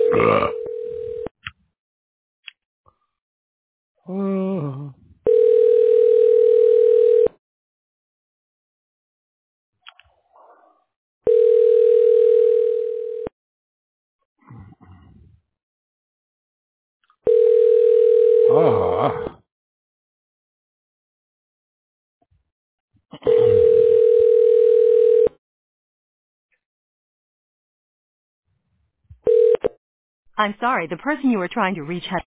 I'm sorry, the person you are trying to reach has